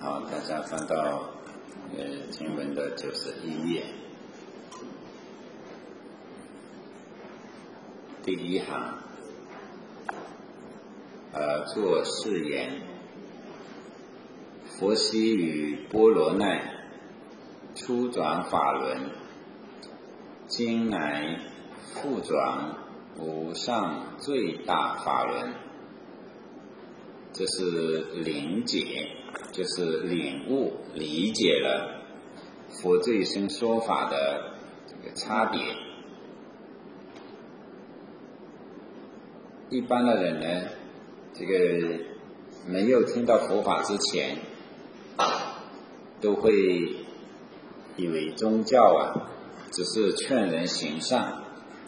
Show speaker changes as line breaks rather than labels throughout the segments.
好，大家翻到经文的91页，第一行，作是言：佛悉与波罗奈初转法轮，今乃复转无上最大法轮。这是领解，就是领悟理解了佛这一生说法的这个差别。一般的人呢，这个没有听到佛法之前，都会以为宗教只是劝人行善。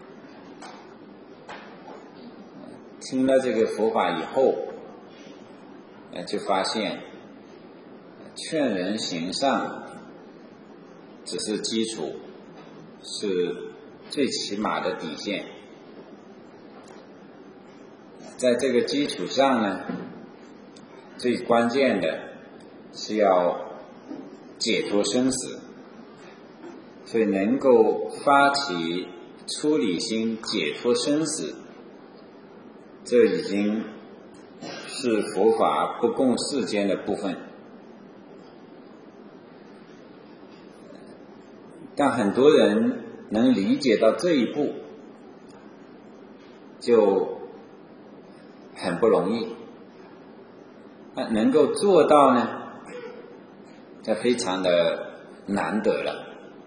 听了这个佛法以后，就发现劝人行善只是基础，是最起码的底线。在这个基础上呢，最关键的是要解脱生死，所以能够发起出离心解脱生死，这已经是佛法不共世间的部分。但很多人能理解到这一步就很不容易，能够做到呢，这非常的难得了。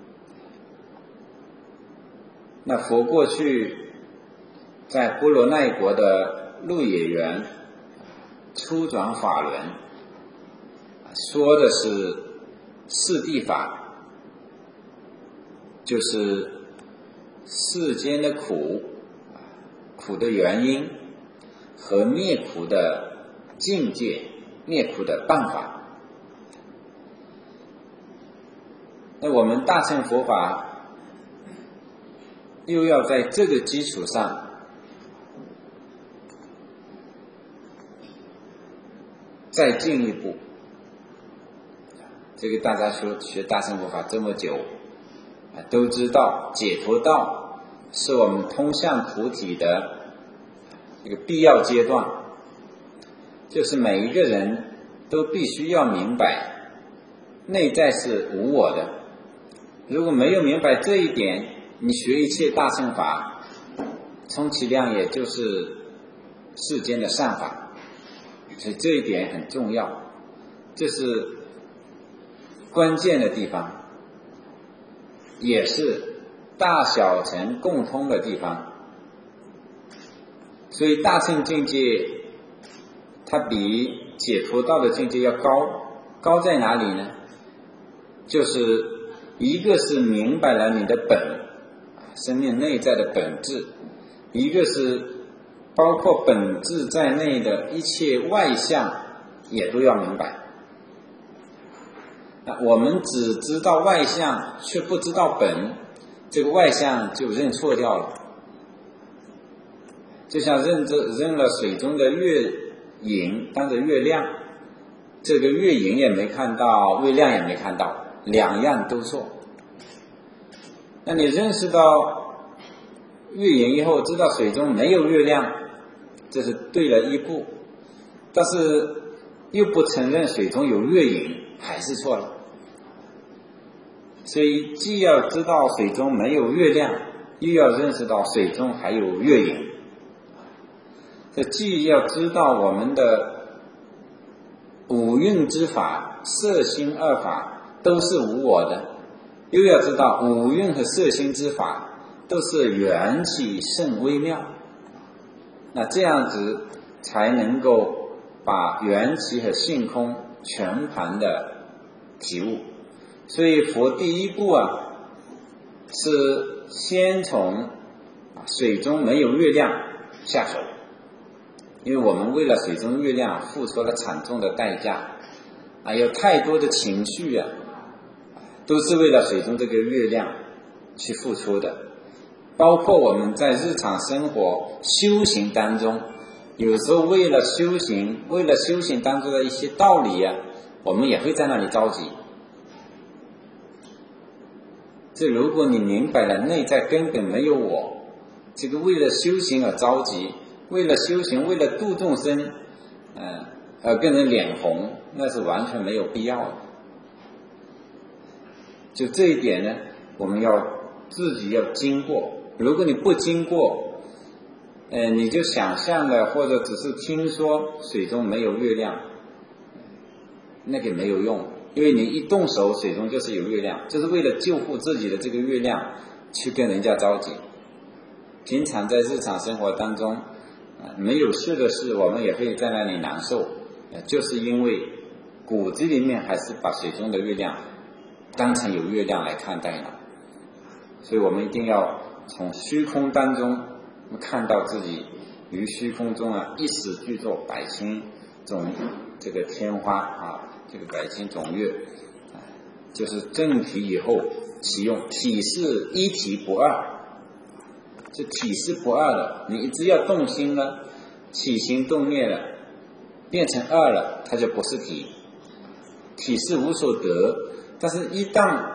那佛过去在波罗奈国的鹿野园初转法轮，说的是四谛法，就是世间的苦的原因和灭苦的境界，灭苦的办法。那我们大乘佛法又要在这个基础上再进一步。这个大家学大乘佛法这么久，都知道解脱道是我们通向菩提的一个必要阶段，就是每一个人都必须要明白内在是无我的。如果没有明白这一点，你学一切大乘法充其量也就是世间的善法，所以这一点很重要，这是关键的地方，也是大小乘共通的地方。所以大乘境界它比解脱道的境界要高在哪里呢？就是一个是明白了你的本，生命内在的本质，一个是包括本质在内的一切外相也都要明白。那我们只知道外相却不知道本，这个外相就认错掉了。就像认了水中的月影当着月亮，这个月影也没看到，月亮也没看到，两样都错。那你认识到月影以后，知道水中没有月亮，这是对了一步，但是又不承认水中有月影，还是错了。所以既要知道水中没有月亮，又要认识到水中还有月影。这既要知道我们的五蕴之法，色心二法都是无我的，又要知道五蕴和色心之法都是缘起甚微妙。那这样子才能够把缘起和性空全盘的体悟。所以佛第一步是先从水中没有月亮下手，因为我们为了水中月亮付出了惨重的代价有太多的情绪都是为了水中这个月亮去付出的。包括我们在日常生活修行当中，有时候为了修行当中的一些道理我们也会在那里着急。这如果你明白了内在根本没有我，这个为了修行而着急，为了修行，为了度众生，而跟人脸红，那是完全没有必要的。就这一点呢，我们要自己要经过。如果你不经过，你就想象的或者只是听说水中没有月亮，那个没有用，因为你一动手水中就是有月亮，就是为了救护自己的这个月亮去跟人家着急。平常在日常生活当中没有事的事，我们也会在那里难受，就是因为骨子里面还是把水中的月亮当成有月亮来看待了。所以我们一定要从虚空当中看到自己于虚空中一时具作百千种这个天花这个百千种月，就是正体以后其用，体是一体不二，这体是不二的。你只要动心了，起心动念了，变成二了，它就不是体。体是无所得，但是一旦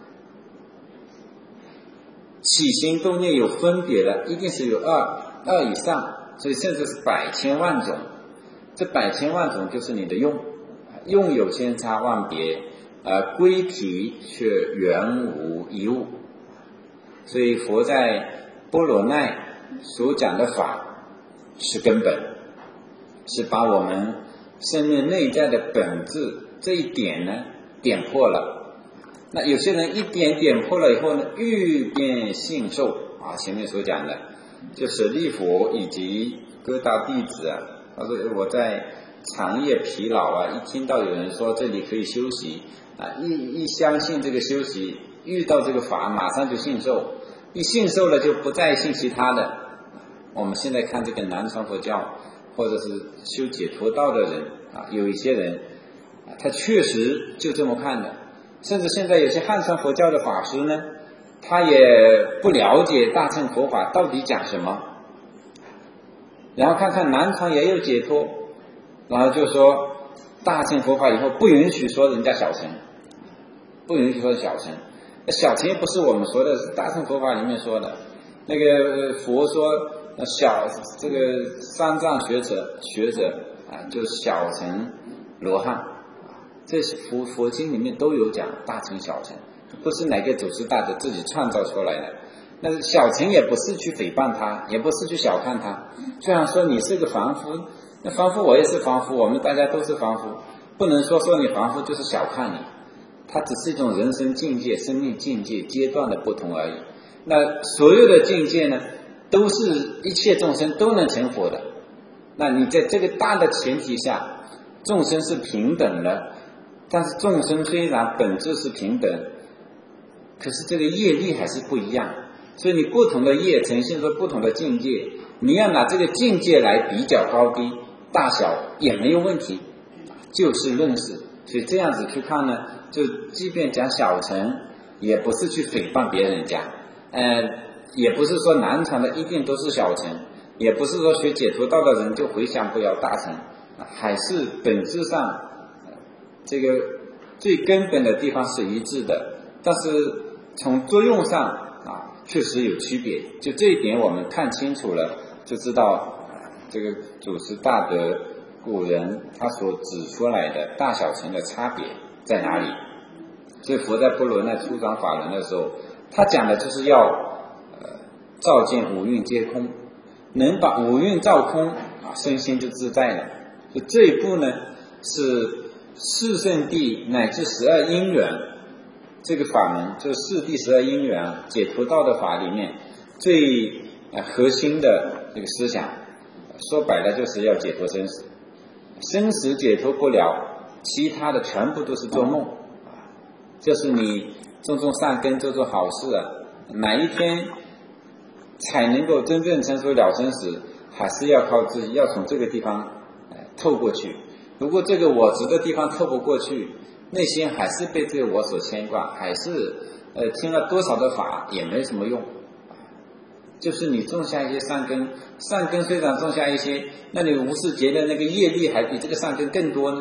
起心动念有分别了，一定是有二以上，所以甚至是百千万种。这百千万种就是你的用有千差万别，归体却原无一物。所以佛在波罗奈所讲的法是根本，是把我们生命内在的本质这一点呢点破了。那有些人一点点破了以后呢，欲变信受前面所讲的就舍利弗以及各大弟子他说我在长夜疲劳一听到有人说这里可以休息一相信这个休息，遇到这个法马上就信受，一信受了就不再信其他的。我们现在看这个南传佛教或者是修解脱道的人有一些人他确实就这么看的。甚至现在有些汉传佛教的法师呢，他也不了解大乘佛法到底讲什么，然后看看南传也有解脱，然后就说大乘佛法以后不允许说人家小乘，不允许说小乘，小乘也不是我们说的，是大乘佛法里面说的。那个佛说这个三藏学者就是小乘罗汉，这是佛经里面都有讲大乘小乘，不是哪个祖师大德自己创造出来的。那小乘也不是去诽谤他，也不是去小看他，虽然说你是个凡夫，那凡夫我也是凡夫，我们大家都是凡夫，不能说你凡夫就是小看你，它只是一种人生境界、生命境界阶段的不同而已。那所有的境界呢，都是一切众生都能成佛的。那你在这个大的前提下，众生是平等的，但是众生虽然本质是平等，可是这个业力还是不一样，所以你不同的业呈现出不同的境界，你要拿这个境界来比较高低大小也没有问题，就事论事。所以这样子去看呢，就即便讲小乘也不是去诽谤别人家，也不是说南传的一定都是小乘，也不是说学解脱道的人就回向不了大乘，还是本质上这个最根本的地方是一致的，但是从作用上确实有区别。就这一点我们看清楚了，就知道这个祖师大德古人他所指出来的大小乘的差别在哪里。所以佛在波罗奈初转法轮的时候，他讲的就是要照见五蕴皆空，能把五蕴照空身心就自在了。所以这一步呢，是四圣谛乃至12因缘这个法门，就是四谛12因缘解脱道的法里面最核心的这个思想，说白了就是要解脱生死，生死解脱不了，其他的全部都是做梦。就是你种善根，做好事哪一天才能够真正成熟了生死，还是要靠自己，要从这个地方透过去。如果这个我执的地方透不过去，内心还是被这个我所牵挂，还是听了多少的法也没什么用。就是你种下一些善根，善根虽然种下一些，那你无始劫的那个业力还比这个善根更多呢，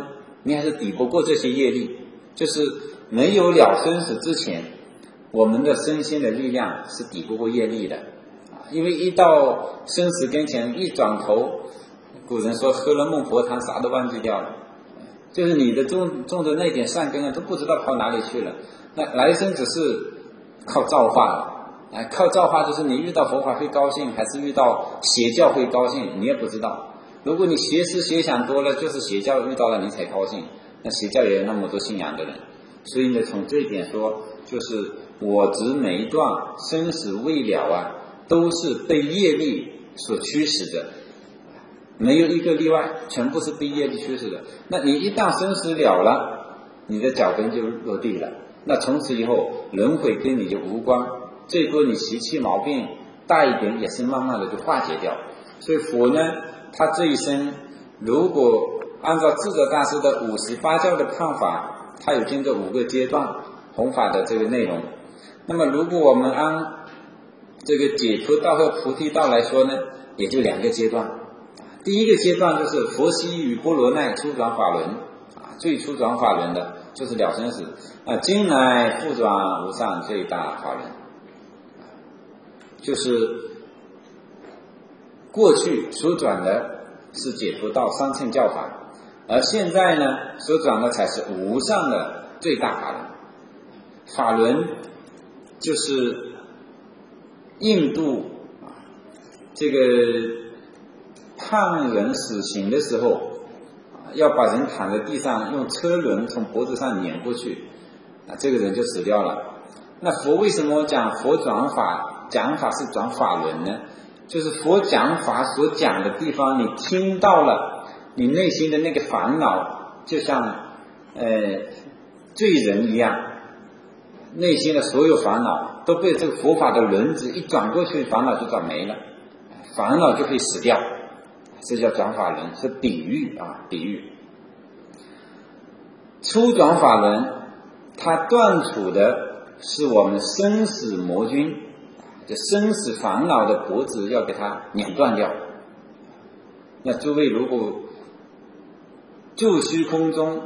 你还是抵不过这些业力。就是没有了生死之前，我们的身心的力量是抵不过业力的。因为一到生死跟前，一转头，古人说喝了孟婆汤，啥都忘记掉了。就是你的种的那点善根啊，都不知道跑哪里去了。那来生只是靠造化了，靠造化就是你遇到佛法会高兴，还是遇到邪教会高兴，你也不知道。如果你邪思邪想多了，就是邪教遇到了你才高兴。那邪教也有那么多信仰的人，所以呢，从这一点说，就是我执没断，生死未了啊，都是被业力所驱使的，没有一个例外，全部是被业力驱使的。那你一旦生死了了，你的脚跟就落地了，那从此以后轮回跟你就无关，最多你习气毛病大一点也是慢慢的就化解掉。所以佛呢，他这一生如果按照智者大师的58教的看法，他有经过5个阶段弘法的这个内容。那么如果我们按这个解脱道和菩提道来说呢，也就2个阶段。第一个阶段就是佛悉与波罗奈初转法轮，最初转法轮的就是了生死，今来复转无上最大法轮，就是过去所转的是解脱道三乘教法，而现在呢所转的才是无上的最大法轮。法轮就是印度这个判人死刑的时候，要把人躺在地上，用车轮从脖子上碾过去，这个人就死掉了。那佛为什么讲佛转法，讲法是转法轮呢？就是佛讲法所讲的地方，你听到了，你内心的那个烦恼就像罪人一样，内心的所有烦恼都被这个佛法的轮子一转过去，烦恼就转没了，烦恼就会死掉，这叫转法轮，是比喻比喻。初转法轮它断除的是我们生死魔君，就生死烦恼的脖子要给它碾断掉。那诸位如果就虚空中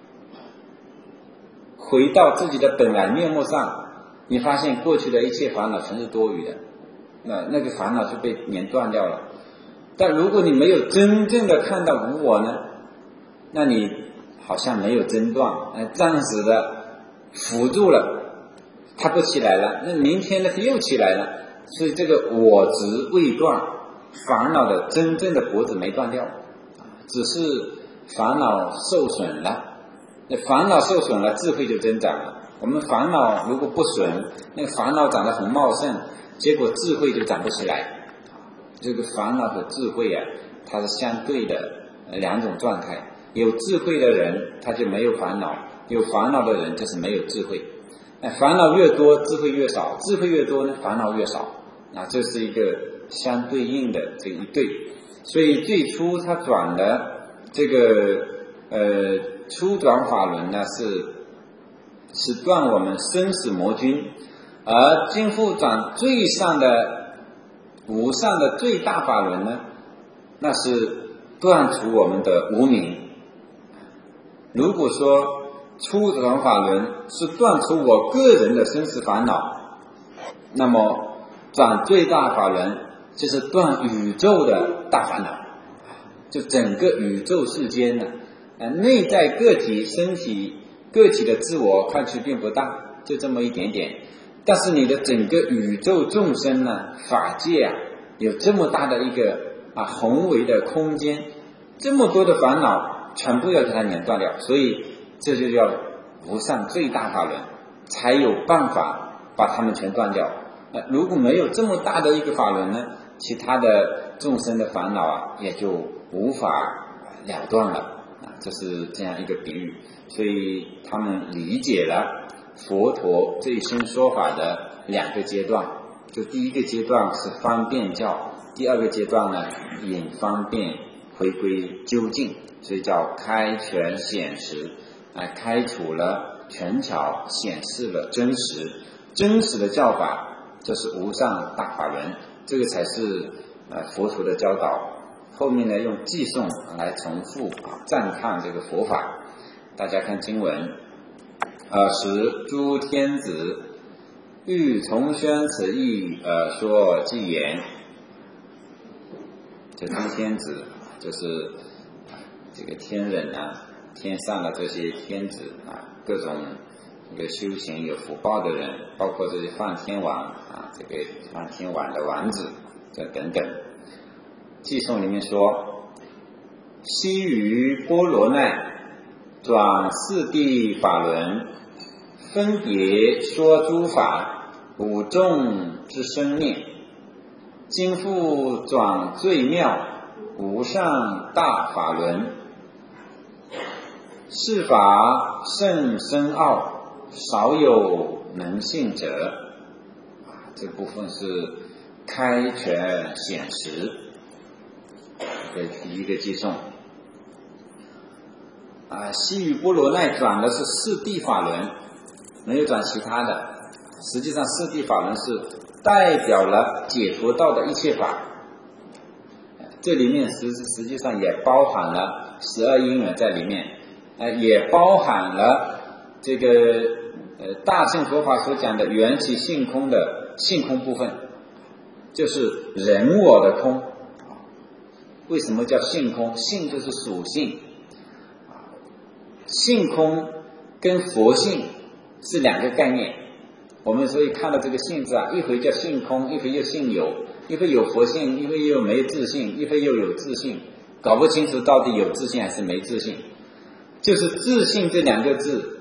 回到自己的本来面目上，你发现过去的一切烦恼全是多余的，那个烦恼就被碾断掉了。但如果你没有真正的看到无我呢，那你好像没有真断，暂时的辅助了，它不起来了，那明天呢它又起来了。所以这个我执未断，烦恼的真正的脖子没断掉，只是烦恼受损了。那烦恼受损了，智慧就增长了。我们烦恼如果不损，那个烦恼长得很茂盛，结果智慧就长不起来。这个烦恼和智慧它是相对的2种状态。有智慧的人他就没有烦恼，有烦恼的人就是没有智慧。烦恼越多智慧越少，智慧越多呢烦恼越少，这是一个相对应的这一对。所以最初他转的这个初转法轮呢是断我们生死魔君，而今复转最上的无上的最大法轮呢，那是断除我们的无明。如果说初转法轮是断除我个人的生死烦恼，那么转最大法轮就是断宇宙的大烦恼，就整个宇宙世间呢，内在个体身体个体的自我看去并不大，就这么一点点，但是你的整个宇宙众生呢，法界有这么大的一个宏伟的空间，这么多的烦恼全部要给它碾断掉，所以这就叫无上最大法轮，才有办法把它们全断掉。如果没有这么大的一个法轮呢，其他的众生的烦恼也就无法了断了。这是这样一个比喻。所以他们理解了佛陀这一生说法的2个阶段，就第一个阶段是方便教，第2个阶段呢引方便回归究竟，所以叫开权显实，开除了权巧，显示了真实。真实的教法就是无上大法轮，这个才是佛陀的教导。后面呢用偈颂来重复赞叹这个佛法。 大家看经文，时诸天子欲从宣此意而说偈言。这诸天子就是这个天人啊，天上的这些天子啊，各种这个修行有福报的人，包括这些梵天王啊，这个梵天王的王子这等等。偈颂里面说，昔于波罗奈转四谛法轮，分别说诸法，五众之生念，今复转最妙，无上大法轮。是法甚深奥，少有能信者。这部分是开权显实。这第一个偈颂。昔于波罗奈转的是四谛法轮，没有转其他的。实际上四谛法轮是代表了解脱道的一切法，这里面实际上也包含了12因缘在里面，也包含了这个大乘佛法所讲的缘起性空的性空部分，就是人我的空。为什么叫性空？性就是属性，性空跟佛性是两个概念。我们所以看到这个性字啊，一回叫性空，一回又性有，一回有佛性，一回又没自性，一回又有自性，搞不清楚到底有自性还是没自性。就是自性这两个字，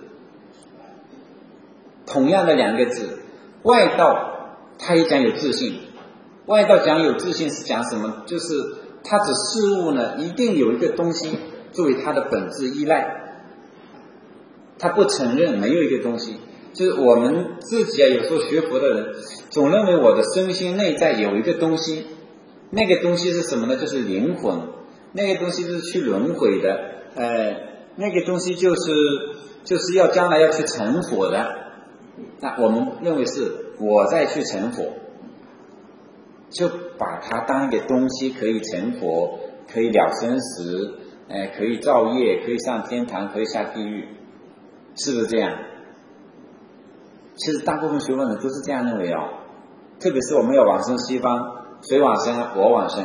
同样的两个字，外道他也讲有自性。外道讲有自性是讲什么？就是他指事物呢，一定有一个东西作为它的本质依赖，他不承认没有一个东西。就是我们自己有时候学佛的人总认为我的身心内在有一个东西，那个东西是什么呢？就是灵魂，那个东西是去轮回的，那个东西就是要将来要去成佛的。那我们认为是我在去成佛，就把它当一个东西，可以成佛，可以了生死，可以造业，可以上天堂，可以下地狱，是不是这样？其实大部分学问人都是这样认为哦，特别是我们要往生西方，谁往生啊？我往生。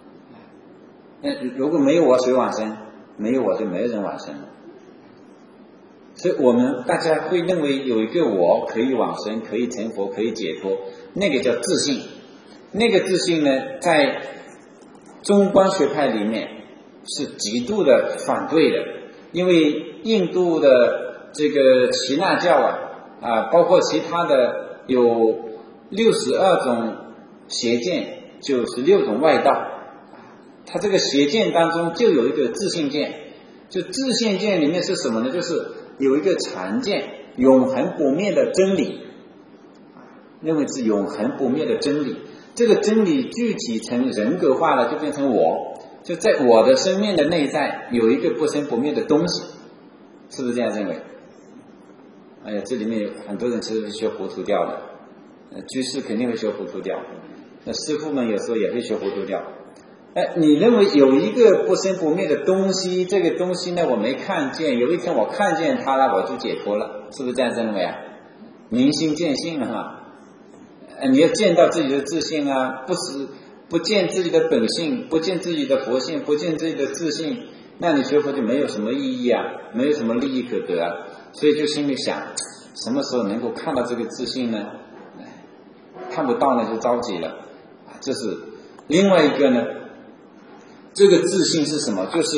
如果没有我，谁往生？没有我就没有人往生了。所以我们大家会认为有一个我可以往生，可以成佛，可以解脱，那个叫自性。那个自性呢，在中观学派里面是极度的反对的，因为印度的这个耆那教包括其他的有62种邪见，96种外道，它这个邪见当中就有一个自性见。就自性见里面是什么呢？就是有一个常见，永恒不灭的真理，认为是永恒不灭的真理。这个真理具体成人格化了，就变成我，就在我的生命的内在有一个不生不灭的东西，是不是这样认为？这里面有很多人其实是学糊涂掉的，居士肯定会学糊涂掉，那师父们有时候也会学糊涂掉。你认为有一个不生不灭的东西，这个东西呢我没看见，有一天我看见它了，我就解脱了，是不是这样认为啊？明心见性哈。你要见到自己的自性啊，不见自己的本性，不见自己的佛性，不见自己的自性，那你学佛就没有什么意义啊，没有什么利益可得啊。所以就心里想，什么时候能够看到这个自性呢？看不到呢就着急了。这是另外一个呢，这个自性是什么？就是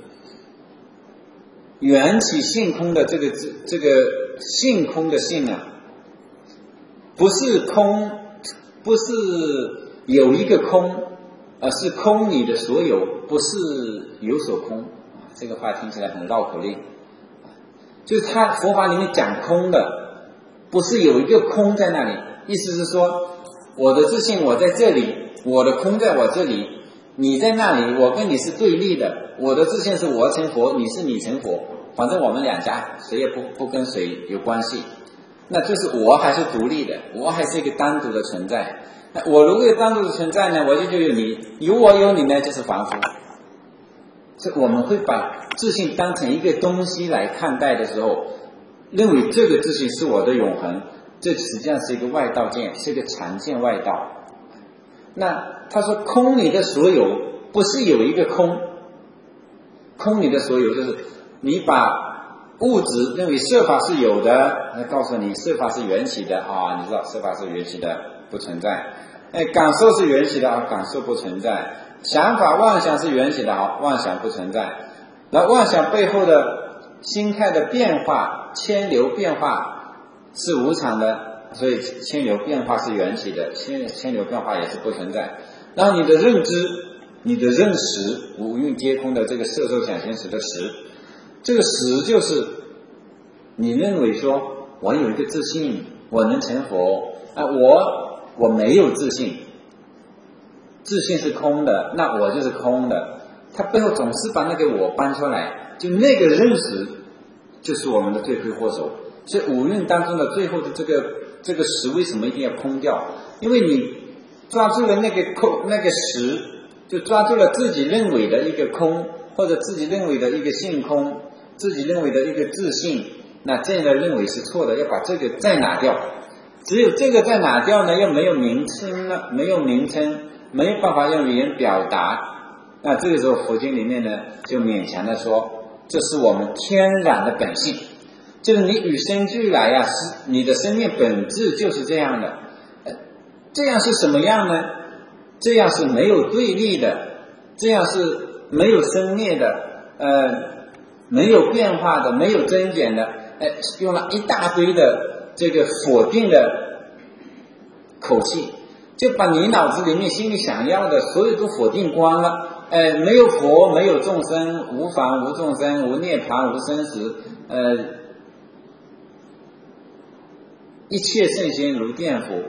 缘起性空的这个性空的性啊，不是空，不是有一个空，而是空你的所有，不是有所空。这个话听起来很绕口令，就是他佛法里面讲空的，不是有一个空在那里，意思是说我的自性我在这里，我的空在我这里，你在那里，我跟你是对立的，我的自性是我成佛，你是你成佛，反正我们两家谁也不跟谁有关系，那就是我还是独立的，我还是一个单独的存在。我如果单独的存在呢，我就有你，有我有你呢就是凡夫。 所以我们会把自信当成一个东西来看待的时候，认为这个自信是我的永恒，这实际上是一个外道见，是一个常见外道。那他说空你的所有，不是有一个空，空你的所有就是你把物质认为色法是有的，那告诉你色法是缘起的啊，你知道色法是缘起的，不存在。感受是缘起的啊，感受不存在。想法妄想是缘起的啊，妄想不存在。然后妄想背后的心态的变化，牵流变化是无常的，所以牵流变化是缘起的，牵流变化也是不存在。然后你的认知，你的认识，五蕴皆空的这个色受想行识的识，这个识就是你认为说我有一个自信，我能成佛啊，我没有自信，自信是空的，那我就是空的。他背后总是把那个我搬出来，就那个认识就是我们的罪魁祸首。所以五蕴当中的最后的这个识为什么一定要空掉？因为你抓住了那个空，那个识，就抓住了自己认为的一个空，或者自己认为的一个性空，自己认为的一个自信，那这样的认为是错的，要把这个再拿掉。只有这个再拿掉呢，又没有名称了，没有名称，没有办法用语言表达。那这个时候佛经里面呢，就勉强的说，这是我们天然的本性，就是你与生俱来呀，是你的生命本质就是这样的。这样是什么样呢？这样是没有对立的，这样是没有生灭的，没有变化的，没有增减的，用了一大堆的这个否定的口气，就把你脑子里面心里想要的所有都否定光了。没有佛，没有众生，无法无众生，无涅槃，无生死，一切圣贤如电佛。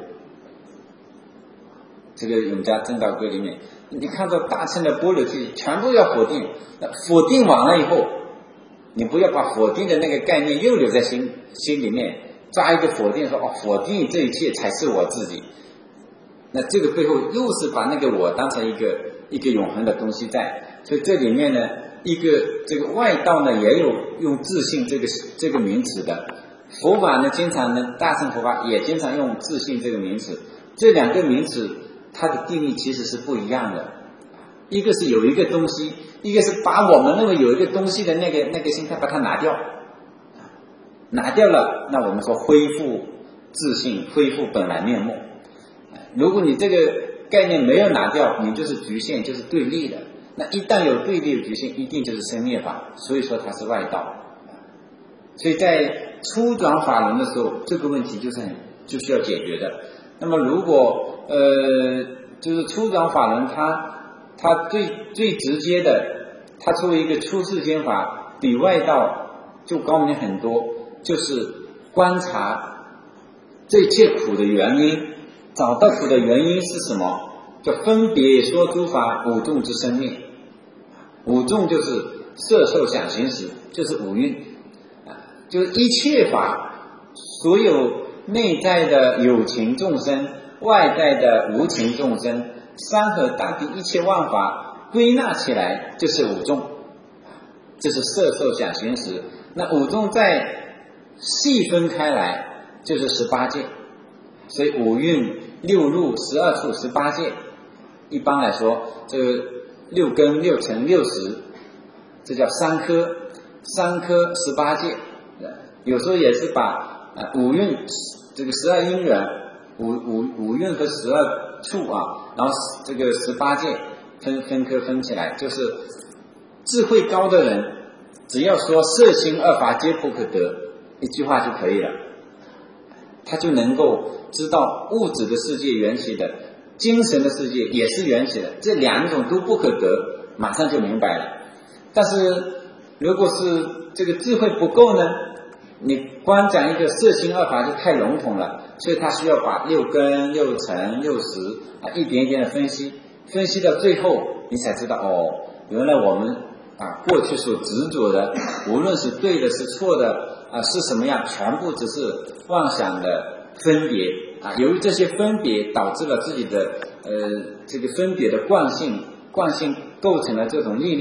这个永嘉正道歌里面，你看到大乘的般若体全部要否定，否定完了以后，你不要把否定的那个概念又留在心里面，抓一个否定说否定这一切才是我自己。那这个背后又是把那个我当成一个永恒的东西在，所以这里面呢，一个这个外道呢也有用自信这个名词的，佛法呢经常呢，大乘佛法也经常用自信这个名词，这两个名词它的定义其实是不一样的，一个是有一个东西，一个是把我们认为有一个东西的那个心态把它拿掉，拿掉了，那我们说恢复自信，恢复本来面目。如果你这个概念没有拿掉，你就是局限，就是对立的。那一旦有对立的局限，一定就是生灭法，所以说它是外道。所以在初转法轮的时候，这个问题就需要解决的。那么如果就是初转法轮它最直接的，它作为一个出世间法，比外道就高明很多，就是观察这一切苦的原因，找到苦的原因是什么，就分别说诸法五众之生灭。五众就是色受想行识，就是五蕴，就是一切法，所有内在的有情众生，外在的无情众生，山河大地一切万法归纳起来就是五众，这是色受想行识。那五众再细分开来就是18界，所以五蕴六入12处18界，一般来说这个六根六尘六识，这叫三科18界。有时候也是把五蕴这个12因缘，五蕴和12处啊，然后这个18界分科分起来，就是智慧高的人只要说色心二法皆不可得一句话就可以了，他就能够知道物质的世界缘起的，精神的世界也是缘起的，这两种都不可得，马上就明白了。但是如果是这个智慧不够呢，你光讲一个色心二法就太笼统了，所以他需要把六根六尘六识一点一点的分析到最后，你才知道原来我们过去所执着的，无论是对的是错的是什么样，全部只是妄想的分别由于这些分别导致了自己的这个分别的惯性构成了这种力量，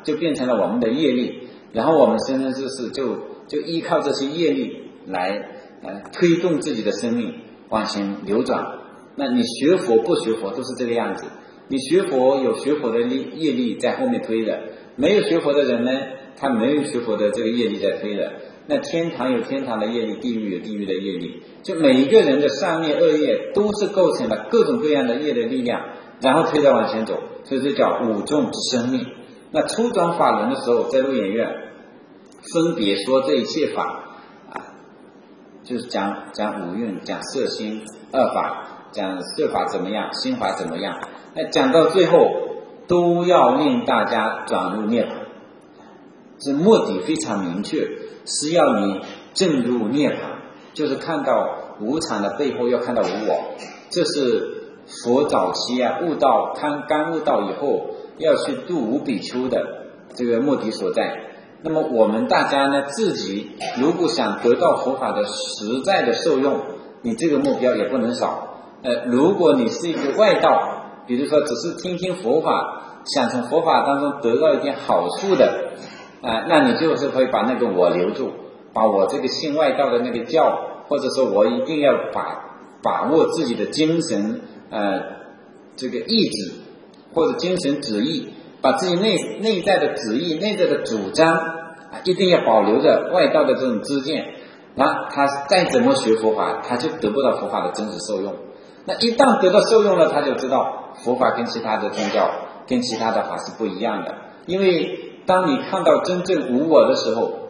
就变成了我们的业力，然后我们生生世世就依靠这些业力来推动自己的生命往前流转。那你学佛不学佛都是这个样子，你学佛有学佛的业力在后面推的，没有学佛的人呢，他没有学佛的这个业力在推的。那天堂有天堂的业力，地狱有地狱的业力，就每一个人的善业恶业都是构成了各种各样的业的力量，然后推着往前走，所以这叫五众之生命。那初转法轮的时候，在鹿野苑分别说这一切法就是讲五蕴，讲色心二法，讲色法怎么样，心法怎么样，那讲到最后都要令大家转入涅槃，这目的非常明确，是要你证入涅槃，就是看到无常的背后要看到无我。这是佛早期悟道刚悟道以后要去度无比丘的这个目的所在。那么我们大家呢，自己如果想得到佛法的实在的受用，你这个目标也不能少。如果你是一个外道，比如说只是听听佛法，想从佛法当中得到一点好处的那你就是会把那个我留住，把我这个信外道的那个教，或者说我一定要把握自己的精神这个意志或者精神旨意，把自己内在的旨意、内在的主张一定要保留着外道的这种知见，那他再怎么学佛法，他就得不到佛法的真实受用。那一旦得到受用了，他就知道佛法跟其他的宗教、跟其他的法是不一样的。因为当你看到真正无我的时候，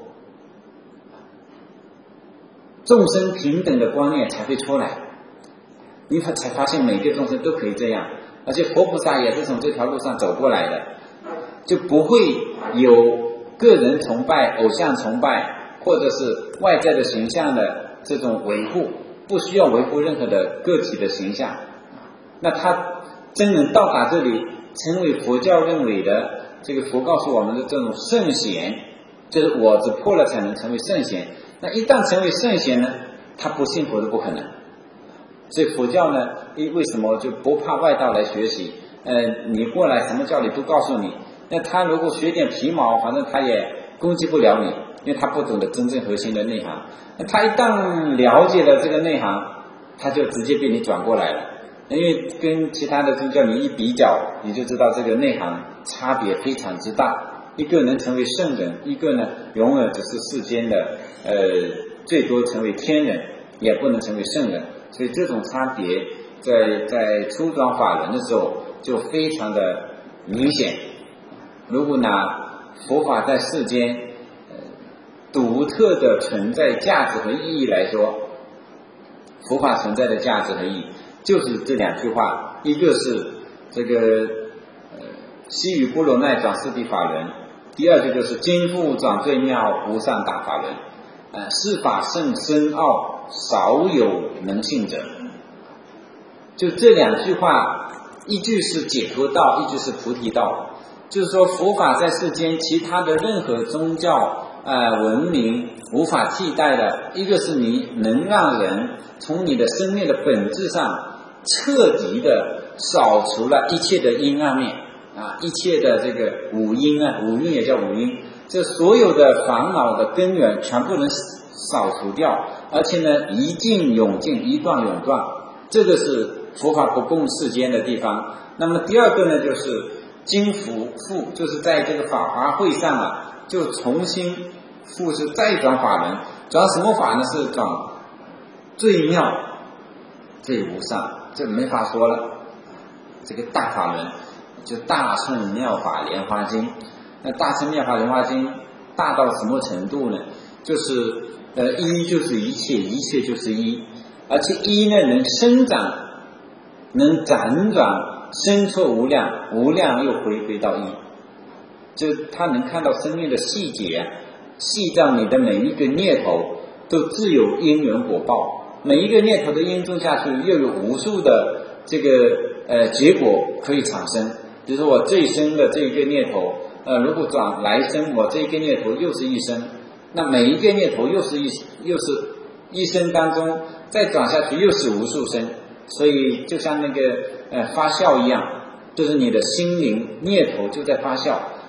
众生平等的观念才会出来，你才发现每个众生都可以这样，而且佛菩萨也是从这条路上走过来的，就不会有个人崇拜、偶像崇拜，或者是外在的形象的这种维护，不需要维护任何的个体的形象。那他真能到达这里，成为佛教认为的这个佛告诉我们的这种圣贤，就是我只破了才能成为圣贤。那一旦成为圣贤呢，他不信佛都不可能。所以佛教呢，为什么就不怕外道来学习？你过来什么教理都告诉你。那他如果学点皮毛，反正他也攻击不了你，因为他不懂得真正核心的内涵。那他一旦了解了这个内涵，他就直接被你转过来了。因为跟其他的宗教你一比较，你就知道这个内涵差别非常之大。一个能成为圣人，一个呢永远只是世间的最多成为天人，也不能成为圣人。所以这种差别在初转法轮的时候就非常的明显。如果拿佛法在世间独特的存在价值和意义来说，佛法存在的价值和意义就是这两句话，一个是这个西语波罗奈转四谛法轮，第二个就是今复转最妙无上大法轮。是法甚深奥，少有能信者。就这两句话，一句是解脱道，一句是菩提道。就是说佛法在世间其他的任何宗教文明无法替代的，一个是你能让人从你的生命的本质上彻底的扫除了一切的阴暗面一切的这个五阴五蕴也叫五阴，这所有的烦恼的根源全部能扫除掉，而且呢一尽永尽，一断永断，这个是佛法不共世间的地方。那么第二个呢，就是今复就是在这个法华会上就重新复是再转法轮，转什么法呢？是转最妙最无上，这没法说了。这个大法轮就大乘妙法莲华经。那大乘妙法莲华经大到什么程度呢？就是一就是一切，一切就是一，而且一呢能生长，能辗转生出无量，无量又回归到一，就他能看到生命的细节，细到你的每一个念头都自有因缘果报，每一个念头的因种下去，又有无数的这个结果可以产生。比如说我这一生的这一个念头，如果转来生，我这一个念头又是一生，那每一个念头又是一生当中再转下去又是无数生，所以就像那个发酵一样，就是你的心灵念头就在发酵，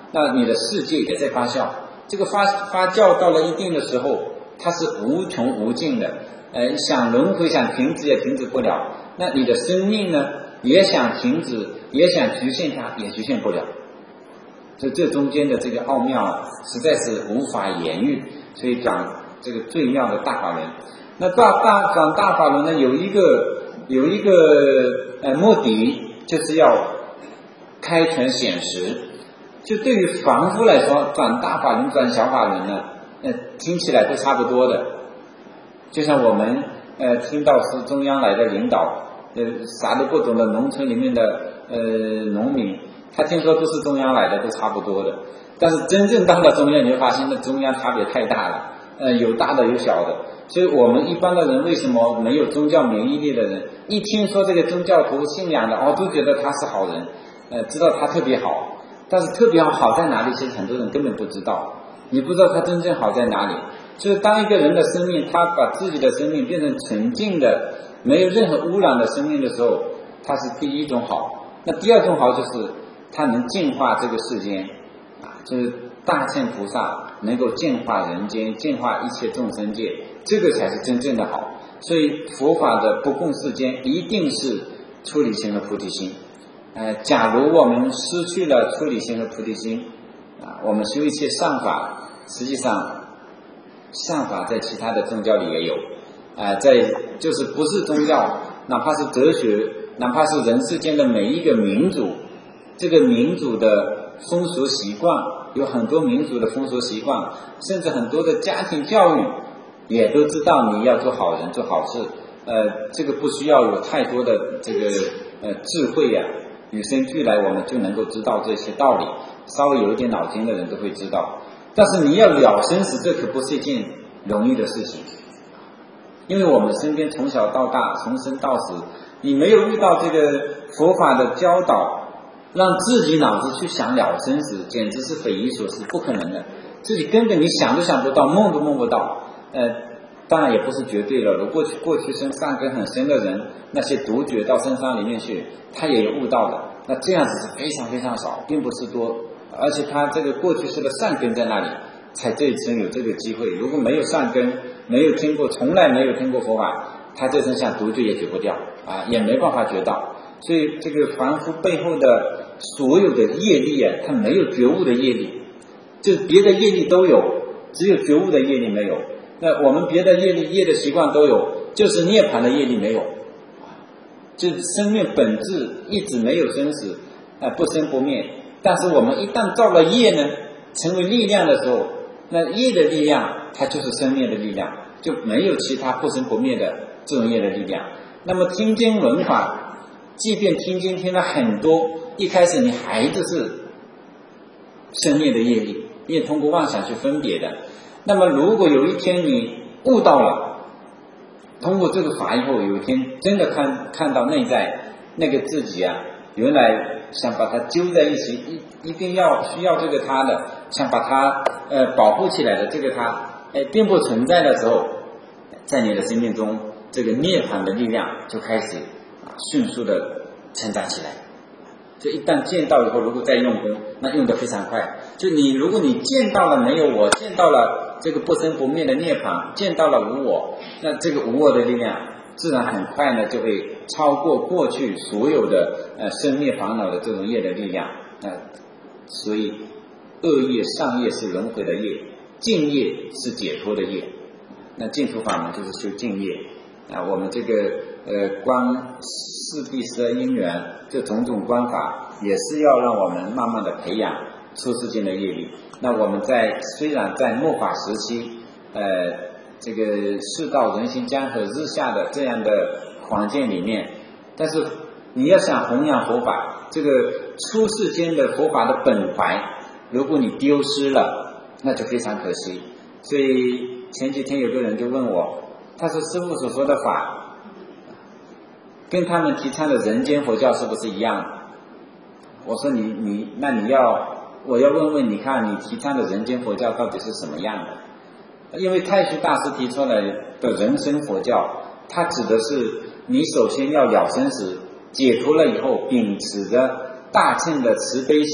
那你的世界也在发酵。这个发酵到了一定的时候，它是无穷无尽的，想轮回想停止也停止不了。那你的生命呢，也想停止，也想局限它，也局限不了。所以这中间的这个奥妙啊，实在是无法言喻。所以讲这个最妙的大法轮。那讲大法轮呢，有一个目的，就是要开权显实。就对于凡夫来说，转大法轮转小法轮呢，听起来都差不多的。就像我们听到是中央来的领导，啥都不懂的农村里面的农民，他听说都是中央来的，都差不多的。但是真正到了中央，你会发现那中央差别太大了，有大的有小的。所以我们一般的人为什么没有宗教免疫力的人，一听说这个宗教徒信仰的都觉得他是好人，知道他特别好。但是特别好在哪里，其实很多人根本不知道，你不知道他真正好在哪里。所以当一个人的生命，他把自己的生命变成纯净的没有任何污染的生命的时候，他是第一种好。那第二种好就是他能净化这个世间，就是大乘菩萨能够净化人间，净化一切众生界，这个才是真正的好。所以佛法的不共世间一定是出离心和菩提心。假如我们失去了出离心和菩提心，我们修一切善法，实际上善法在其他的宗教里也有，就是不是宗教，哪怕是哲学，哪怕是人世间的每一个民族，这个民族的风俗习惯，有很多民族的风俗习惯，甚至很多的家庭教育也都知道你要做好人做好事，这个不需要有太多的这个智慧呀，与生俱来我们就能够知道这些道理，稍微有一点脑筋的人都会知道。但是你要了生死，这可不是一件容易的事情，因为我们身边从小到大，从生到死，你没有遇到这个佛法的教导，让自己脑子去想了生死，简直是匪夷所思，不可能的，自己根本你想都想不到，梦都梦不到。当然也不是绝对了，如果过去生善根很深的人，那些独觉到深山里面去，他也有悟到的，那这样子是非常非常少，并不是多。而且他这个过去世的善根在那里，才这一生有这个机会。如果没有善根，没有听过，从来没有听过佛法，他这生想独觉也觉不掉也没办法觉到。所以这个凡夫背后的所有的业力他没有觉悟的业力，就别的业力都有，只有觉悟的业力没有。那我们别的业的习惯都有，就是涅槃的业力没有，就是生命本质一直没有生死，不生不灭。但是我们一旦造了业呢，成为力量的时候，那业的力量它就是生灭的力量，就没有其他不生不灭的这种业的力量。那么听经闻法，即便听经听了很多，一开始你还是生灭的业力，因为通过妄想去分别的。那么如果有一天你悟到了，通过这个法以后，有一天真的看到内在那个自己原来想把它揪在一起，一定需要这个他的，想把它保护起来的这个他并不存在的时候，在你的生命中，这个涅槃的力量就开始迅速的成长起来。就一旦见到以后，如果再用功，那用得非常快。就如果你见到了没有我，见到了这个不生不灭的涅槃，见到了无我，那这个无我的力量自然很快呢就会超过过去所有的生灭烦恼的这种业的力量。所以恶业善业是轮回的业，净业是解脱的业。那净土法门就是修净业我们这个观四谛十二因缘，这种种观法也是要让我们慢慢的培养出世间的业力。那我们虽然在末法时期这个世道人心江河日下的这样的环境里面，但是你要想弘扬佛法，这个出世间的佛法的本怀，如果你丢失了，那就非常可惜。所以前几天有个人就问我，他说师父所说的法跟他们提倡的人间佛教是不是一样的？我说我要问问你看你提倡的人间佛教到底是什么样的。因为太虚大师提出来的人生佛教，它指的是你首先要了生死，解脱了以后，秉持着大乘的慈悲心，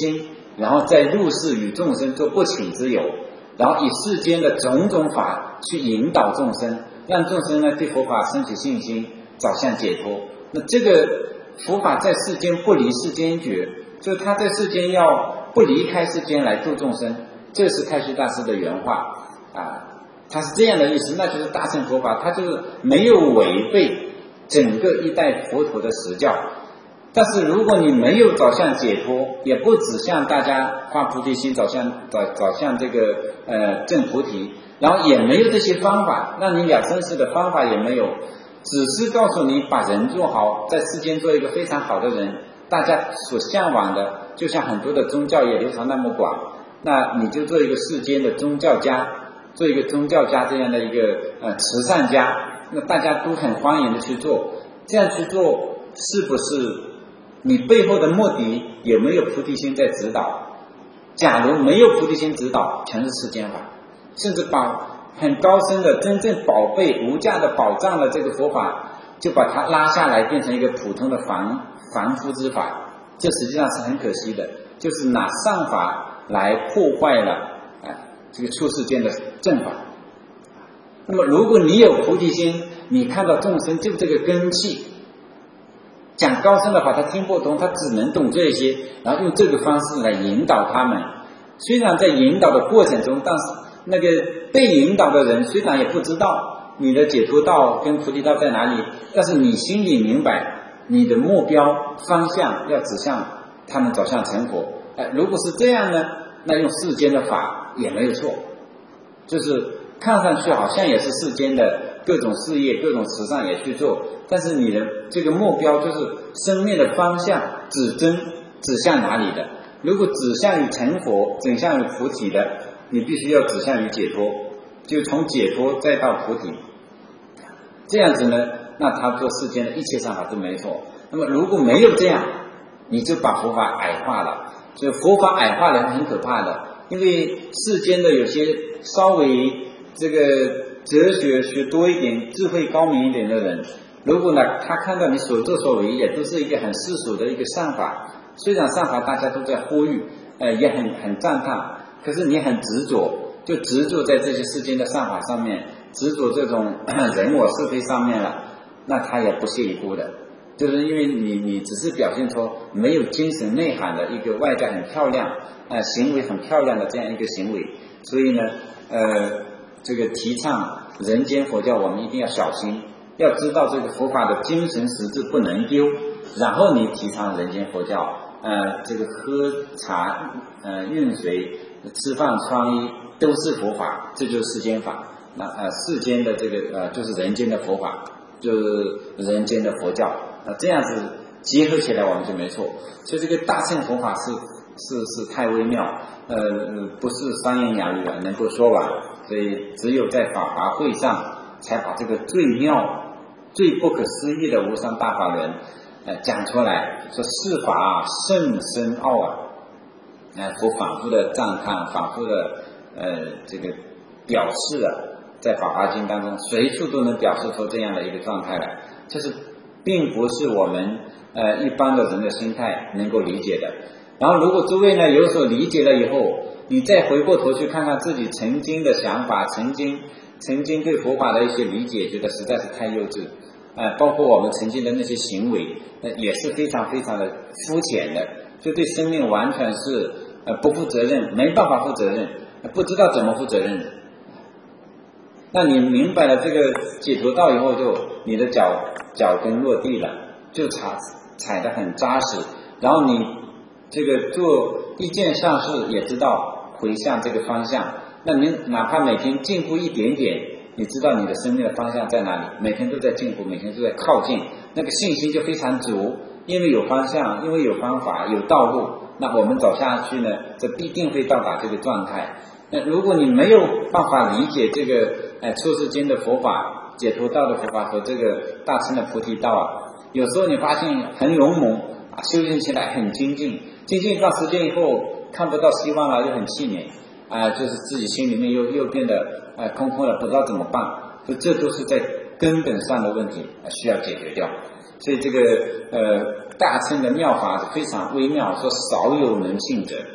然后在入世与众生做不请之友，然后以世间的种种法去引导众生，让众生呢对佛法升起信心，找向解脱。那这个佛法在世间不离世间觉，就是他在世间要不离开世间来度众生，这是太虚大师的原话啊，他是这样的意思，那就是大乘佛法，他就是没有违背整个一代佛陀的实教。但是如果你没有找向解脱，也不指向大家发菩提心，找向这个证菩提，然后也没有这些方法，让你了生死的方法也没有，只是告诉你把人做好，在世间做一个非常好的人，大家所向往的，就像很多的宗教也流传那么广，那你就做一个世间的宗教家，做一个宗教家这样的一个慈善家，那大家都很欢迎的去做，这样去做是不是你背后的目的有没有菩提心在指导？假如没有菩提心指导，全是世间法，甚至把很高深的真正宝贝无价的宝藏的这个佛法，就把它拉下来变成一个普通的凡夫之法，这实际上是很可惜的，就是拿上法来破坏了这个出世间的正法。那么如果你有菩提心，你看到众生就这个根器，讲高深的话他听不懂，他只能懂这些，然后用这个方式来引导他们。虽然在引导的过程中，但是那个被引导的人虽然也不知道你的解脱道跟菩提道在哪里，但是你心里明白你的目标方向要指向他们走向成佛。如果是这样呢，那用世间的法也没有错，就是看上去好像也是世间的各种事业各种慈善也去做，但是你的这个目标就是生命的方向指向哪里的。如果指向于成佛指向于菩提的，你必须要指向于解脱，就从解脱再到菩提，这样子呢，那他做世间的一切善法都没错。那么如果没有这样，你就把佛法矮化了。所以佛法矮化人很可怕的，因为世间的有些稍微这个哲学学多一点智慧高明一点的人，如果呢他看到你所作所为也都是一个很世俗的一个善法，虽然善法大家都在呼吁也很赞叹，可是你很执着，就执着在这些世间的善法上面，执着这种人我是非上面了，那他也不屑一顾的，就是因为你只是表现出没有精神内涵的一个外在很漂亮行为很漂亮的这样一个行为。所以呢这个提倡人间佛教，我们一定要小心，要知道这个佛法的精神实质不能丢，然后你提倡人间佛教这个喝茶运水吃饭穿衣都是佛法，这就是世间法。那世间的这个就是人间的佛法，就是人间的佛教，这样子结合起来我们就没错。所以这个大乘佛法是太微妙，不是三言两语能够说完，所以只有在法华会上才把这个最妙最不可思议的无上大法轮讲出来，说是法甚深奥佛反复的赞叹，反复的这个表示在法华经当中随处都能表示出这样的一个状态来，这是并不是我们一般的人的心态能够理解的。然后如果诸位呢有所理解了以后，你再回过头去看看自己曾经的想法，曾经对佛法的一些理解，觉得实在是太幼稚，包括我们曾经的那些行为也是非常非常的肤浅的，就对生命完全是不负责任，没办法负责任，不知道怎么负责任的。那你明白了这个解脱道以后，就你的脚跟落地了，就踩得很扎实，然后你这个做一件善事也知道回向这个方向，那你哪怕每天进步一点点，你知道你的生命的方向在哪里，每天都在进步，每天都在靠近，那个信心就非常足，因为有方向，因为有方法，有道路，那我们走下去呢，这必定会到达这个状态。那如果你没有办法理解这个出世间的佛法，解脱道的佛法和这个大乘的菩提道有时候你发现很勇猛修行起来很精进一段时间以后看不到希望了，又很气馁就是自己心里面又变得空空了，不知道怎么办，所以这都是在根本上的问题需要解决掉。所以这个大乘的妙法是非常微妙，说少有能信者，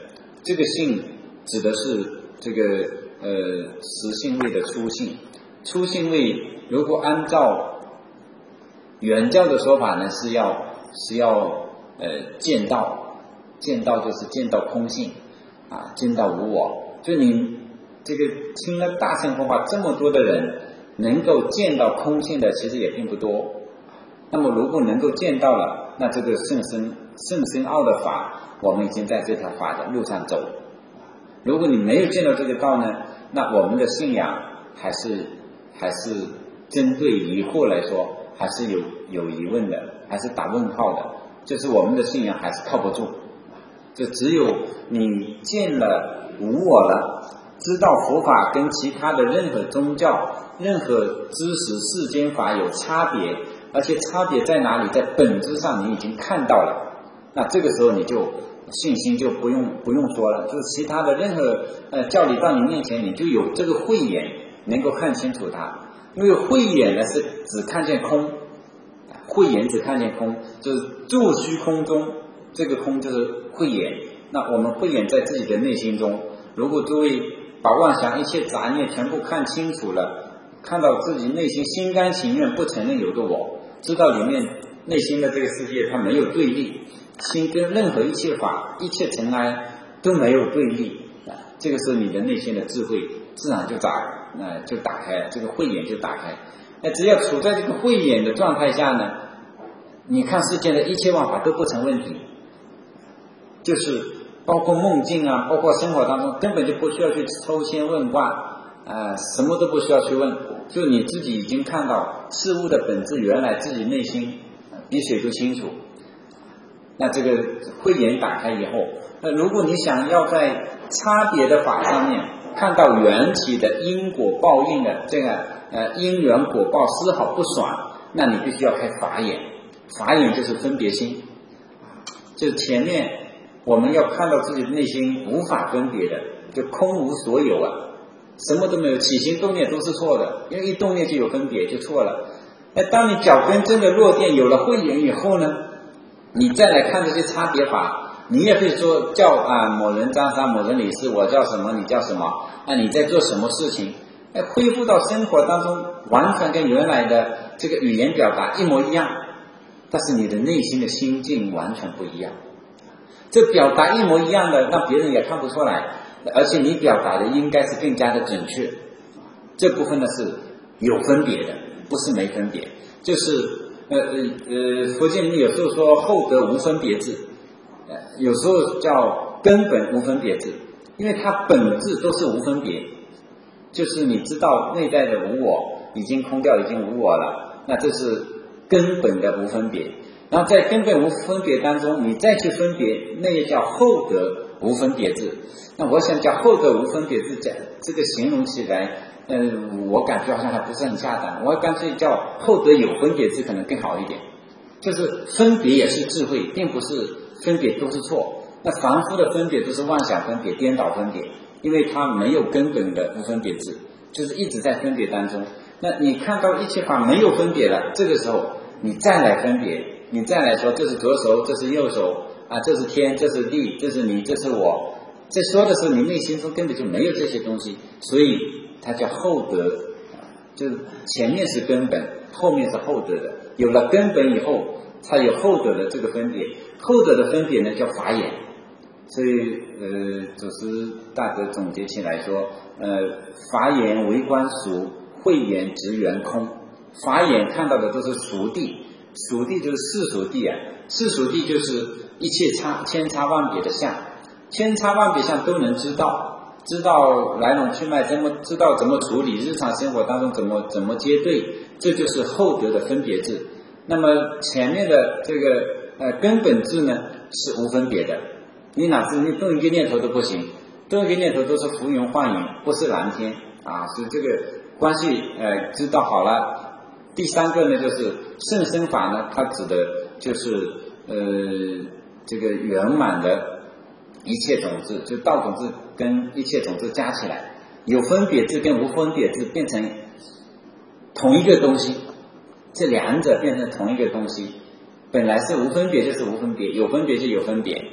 这个性指的是这个实性位的初性。初性位如果按照原教的说法呢，是要见道，见道就是见到空性啊，见到无我。就你这个听了大乘佛法这么多的人，能够见到空性的其实也并不多。那么如果能够见到了，那这个甚深奥的法，我们已经在这条法的路上走。如果你没有见到这个道呢，那我们的信仰还是针对疑惑来说，还是有疑问的，还是打问号的，就是我们的信仰还是靠不住。就只有你见了无我了，知道佛法跟其他的任何宗教、任何知识世间法有差别，而且差别在哪里？在本质上你已经看到了，那这个时候你就信心就不用说了，就是其他的任何教理到你面前，你就有这个慧眼能够看清楚它。因为慧眼呢是只看见空，慧眼只看见空，就是住虚空中，这个空就是慧眼。那我们慧眼在自己的内心中，如果诸位把妄想一切杂念全部看清楚了，看到自己内心心甘情愿不承认有个我，知道里面内心的这个世界它没有对立，心跟任何一切法一切尘埃都没有对立，这个是你的内心的智慧自然就打开，这个慧眼就打开。那只要处在这个慧眼的状态下呢，你看世间的一切万法都不成问题，就是包括梦境啊，包括生活当中根本就不需要去抽签问卦，什么都不需要去问，就你自己已经看到事物的本质，原来自己内心比谁都清楚。那这个慧眼打开以后，那如果你想要在差别的法上面看到缘起的因果报应的这个因缘果报丝毫不爽，那你必须要开法眼。法眼就是分别心，就前面我们要看到自己的内心无法分别的，就空无所有啊，什么都没有，起心动念都是错的，因为一动念就有分别，就错了。那当你脚跟真的落地，有了慧眼以后呢，你再来看这些差别法，你也会说叫某人张三，某人李四，我叫什么，你叫什么，你在做什么事情，恢复到生活当中，完全跟原来的这个语言表达一模一样，但是你的内心的心境完全不一样。这表达一模一样的，让别人也看不出来，而且你表达的应该是更加的准确。这部分呢是有分别的，不是没分别，就是佛经里有时候说后得无分别智，有时候叫根本无分别智，因为它本质都是无分别，就是你知道内在的无我已经空掉，已经无我了，那这是根本的无分别。然后在根本无分别当中，你再去分别，那也叫后得无分别智。那我想叫后得无分别智，这个形容起来我感觉好像还不是很恰当，我干脆叫后得有分别智可能更好一点。就是分别也是智慧，并不是分别都是错。那凡夫的分别都是妄想分别、颠倒分别，因为它没有根本的无分别智，就是一直在分别当中。那你看到一切法没有分别了，这个时候你再来分别，你再来说这是左手，这是右手这是天，这是地，这是你，这是我，这说的时候你内心中根本就没有这些东西，所以它叫后得，就是前面是根本，后面是后得的。有了根本以后，才有后得的这个分别，后得的分别呢叫法眼。所以祖师大德总结起来说，法眼为观俗，慧眼直圆空。法眼看到的都是俗地，俗地就是世俗地世俗地就是一切千差万别的相，千差万别相都能知道来龙去脉，知道怎么处理，日常生活当中怎么接对，这就是后得的分别智。那么前面的这个根本智呢是无分别的，你哪是你动一个念头都不行，动一个念头都是浮云幻影，不是蓝天所以这个关系知道好了。第三个呢就是甚深法呢，它指的就是这个圆满的一切种子，就道种子跟一切种子加起来，有分别智跟无分别智变成同一个东西，这两者变成同一个东西。本来是无分别就是无分别，有分别就有分别，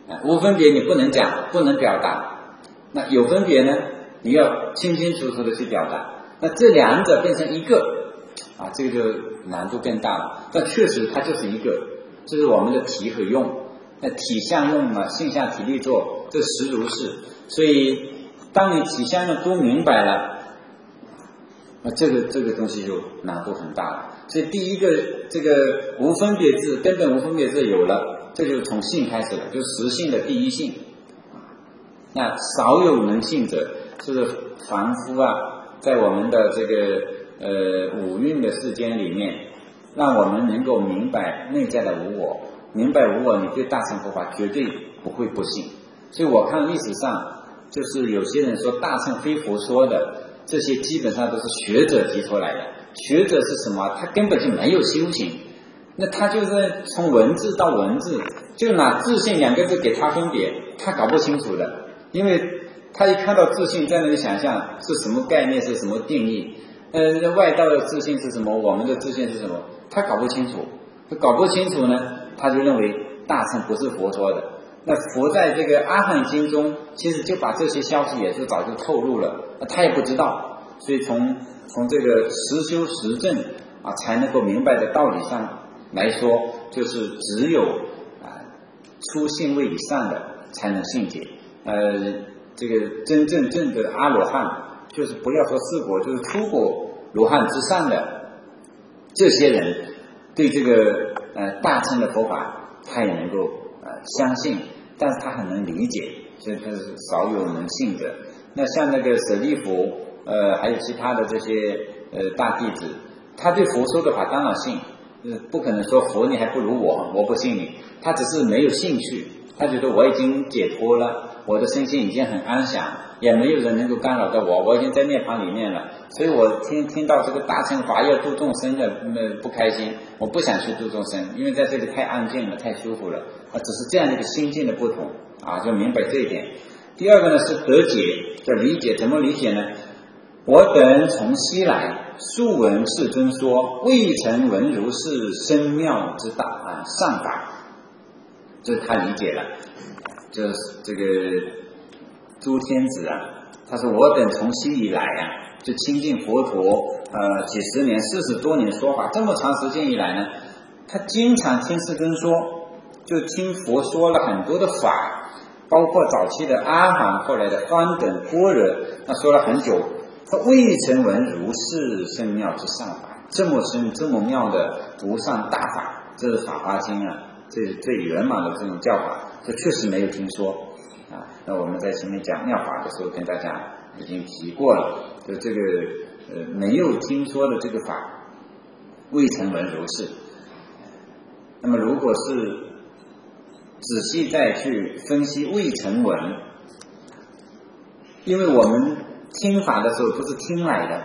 无分别你不能讲，不能表达，那有分别呢，你要清清楚楚的去表达。那这两者变成一个这个就难度更大了。但确实它就是一个，这是我们的体和用。那体相用嘛，性相体力作，这实如是。所以当你体相用都明白了，那这个东西就难度很大了。所以第一个这个无分别智，根本无分别智有了，这就是从性开始了，就是实性的第一性。那少有能性者，就是凡夫在我们的这个五蕴的世间里面，让我们能够明白内在的无我，明白无我，你对大乘佛法绝对不会不信。所以我看历史上，就是有些人说大乘非佛说的，这些基本上都是学者提出来的。学者是什么？他根本就没有修行，那他就是从文字到文字，就拿自信两个字给他分别，他搞不清楚的。因为他一看到自信，在那里想象是什么概念，是什么定义，外道的自信是什么，我们的自信是什么，他搞不清楚。搞不清楚呢，他就认为大乘不是佛说的。那佛在这个阿含经中，其实就把这些消息也就早就透露了，他也不知道。所以从这个实修实证才能够明白的道理上来说，就是只有出信位以上的才能信解。这个真正的阿罗汉，就是不要说四果，就是出果罗汉之上的这些人，对这个大乘的佛法，他也能够相信，但是他很能理解，所以他是少有能信者。那像那个舍利弗，还有其他的这些大弟子，他对佛说的法当然信，不可能说佛你还不如我不信你，他只是没有兴趣，他觉得我已经解脱了，我的身心已经很安详，也没有人能够干扰到我已经在涅槃里面了，所以我听到这个大乘法要度众生的不开心，我不想去度众生，因为在这里太安静了，太舒服了，只是这样的一个心境的不同就明白这一点。第二个呢是得解，叫理解。怎么理解呢？我等从西来，素闻世尊说，未曾闻如是深妙之大上法。这是他理解了，就是这个诸天子他说我等从西以来就亲近佛陀几十年40多年说法，这么长时间以来呢，他经常听世尊说，就听佛说了很多的法，包括早期的阿含，后来的翻等般若，他说了很久，他未曾闻如是深妙之上法，这么深这么妙的无上大法，这是法华经这是最圆满的这种教法，这确实没有听说那我们在前面讲妙法的时候跟大家已经提过了，就这个没有听说的这个法未曾闻如是。那么如果是仔细再去分析未曾闻，因为我们听法的时候都是听来的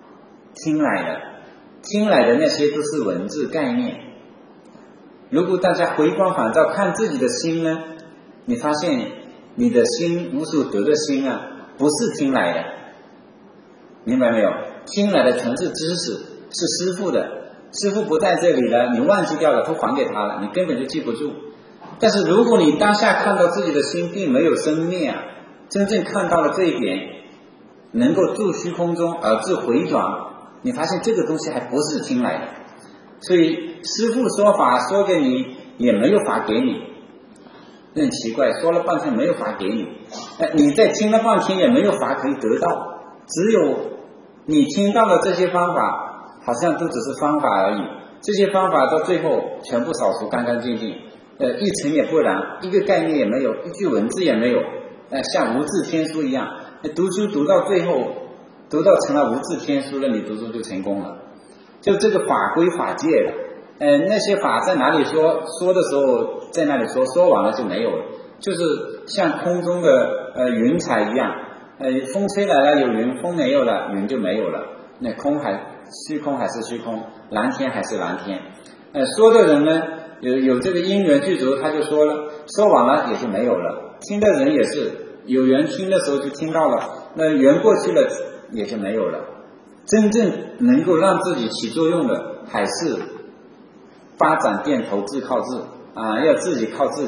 那些都是文字概念。如果大家回光返照看自己的心呢，你发现你的心无所得的心不是听来的，明白没有？听来的全是知识，是师父的，师父不在这里了，你忘记掉了，都还给他了，你根本就记不住。但是如果你当下看到自己的心并没有生灭真正看到了这一点，能够住虚空中而自回转，你发现这个东西还不是听来的。所以师父说法说给你也没有法给你，很奇怪，说了半天没有法给你，你在听了半天也没有法可以得到，只有你听到的这些方法好像都只是方法而已，这些方法到最后全部扫除干干净净，一尘也不染，一个概念也没有，一句文字也没有，像无字天书一样，读书读到最后，读到成了无字天书了，你读书就成功了。就这个法归法界了，那些法在哪里说的时候在那里说完了就没有了，就是像空中的云彩一样，风吹来了有云，风没有了云就没有了，那虚空还是虚空，蓝天还是蓝天。说的人呢有这个因缘具足，他就说了，说完了也就没有了。听的人也是有缘听的时候就听到了，那缘过去了也就没有了。真正能够让自己起作用的，还是发展变头自靠自要自己靠自己，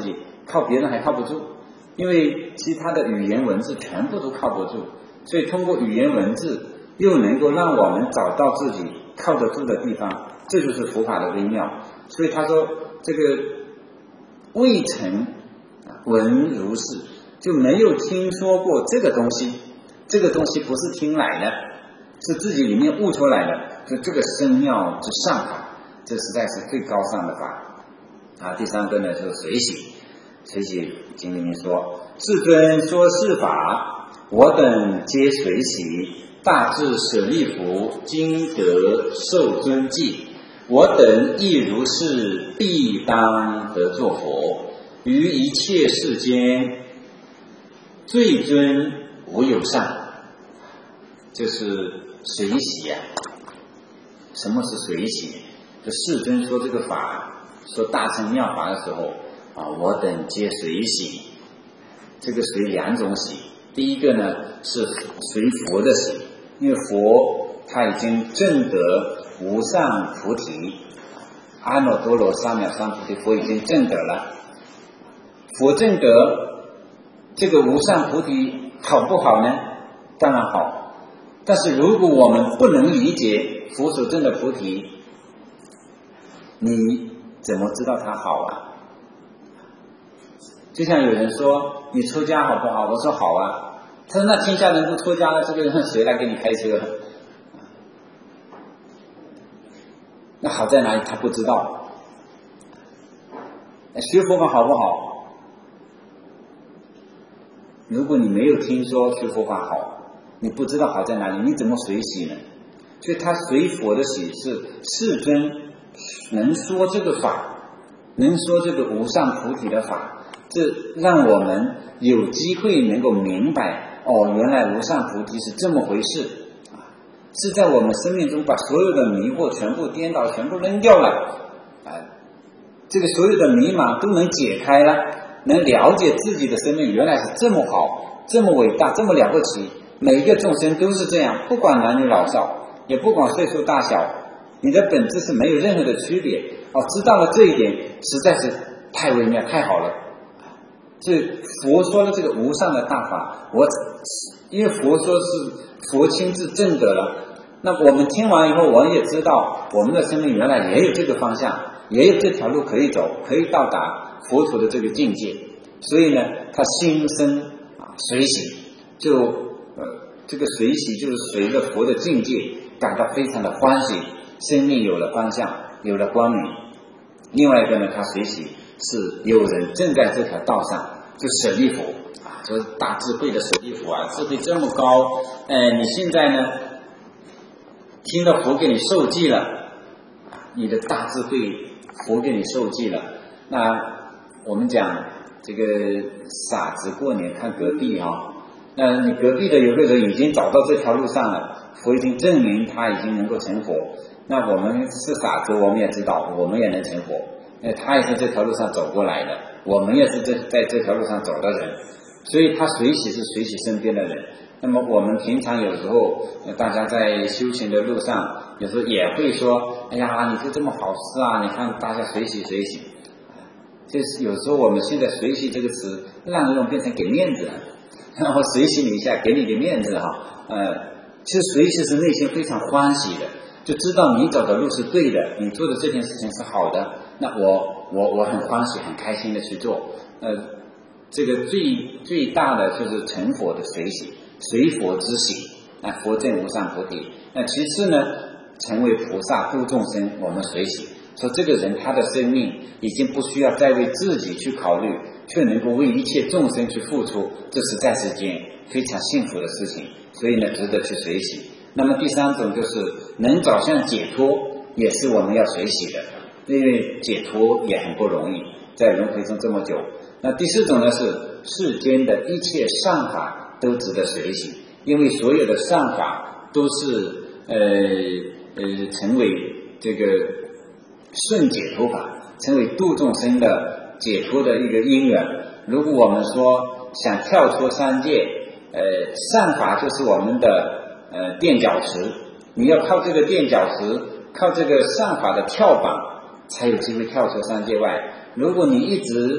靠别人还靠不住，因为其他的语言文字全部都靠不住，所以通过语言文字又能够让我们找到自己靠得住的地方，这就是佛法的微妙。所以他说这个未曾闻如是，就没有听说过这个东西，这个东西不是听来的，是自己里面悟出来的，就这个深妙之上法，这实在是最高尚的法。第三个呢就是随喜。随喜经里面说，世尊说是法，我等皆随喜，大智舍利弗，今得受尊记，我等亦如是，必当得作佛。于一切世间，最尊无有上。就是随喜啊。什么是随喜？就世尊说这个法，说大乘妙法的时候我等皆随喜。这个随两种喜，第一个呢是随佛的喜，因为佛他已经证得无上菩提，阿耨多罗三藐三菩提，佛已经证得了。佛证得这个无上菩提好不好呢？当然好，但是如果我们不能理解佛所证的菩提，你怎么知道它好啊？就像有人说你出家好不好？我说好啊。他说那天下人不出家了，这个人谁来给你开车？那好在哪里？他不知道。学佛法好不好？如果你没有听说学佛法好，你不知道好在哪里，你怎么随喜呢？所以他随佛的喜是世尊能说这个法，能说这个无上菩提的法，这让我们有机会能够明白原来无上菩提是这么回事是在我们生命中把所有的迷惑全部颠倒，全部扔掉了这个所有的迷茫都能解开了，能了解自己的生命原来是这么好，这么伟大，这么了不起。每一个众生都是这样，不管男女老少，也不管岁数大小，你的本质是没有任何的区别知道了这一点实在是太微妙太好了。所以佛说的这个无上的大法，因为佛说是佛亲自证得了，那我们听完以后，我们也知道我们的生命原来也有这个方向，也有这条路可以走，可以到达佛陀的这个境界。所以呢他心生随喜，这个随喜就是随着佛的境界感到非常的欢喜，生命有了方向，有了光明。另外一个呢，他随喜是有人正在这条道上，就舍利弗就是大智慧的舍利弗智慧这么高，你现在呢听到佛给你受记了，你的大智慧佛给你受记了。那我们讲这个傻子过年看隔壁那你隔壁的有个人已经找到这条路上了，佛已经证明他已经能够成佛，那我们是傻子，我们也知道我们也能成佛，他也是这条路上走过来的，我们也是在这条路上走的人，所以他随喜是随喜身边的人。那么我们平常有时候大家在修行的路上，有时候也会说，哎呀你做这么好事你看大家随喜随喜。就是有时候我们现在随喜这个词滥用，变成给面子了，然后随喜你一下，给你个面子其实随喜是内心非常欢喜的，就知道你走的路是对的，你做的这件事情是好的，那我很欢喜很开心的去做。这个最大的就是成佛的随喜，随佛之喜佛证无上菩提。那其次呢，成为菩萨度众生，我们随喜，说这个人他的生命已经不需要再为自己去考虑，却能够为一切众生去付出，这实在是件非常幸福的事情，所以呢值得去随喜。那么第三种就是能走向解脱，也是我们要随喜的，因为解脱也很不容易，在轮回中这么久。那第四种呢是世间的一切善法都值得随喜，因为所有的善法都是成为这个顺解脱法，成为度众生的解脱的一个因缘。如果我们说想跳出三界，善法就是我们的垫脚石，你要靠这个垫脚石，靠这个善法的跳板，才有机会跳出三界外。如果你一直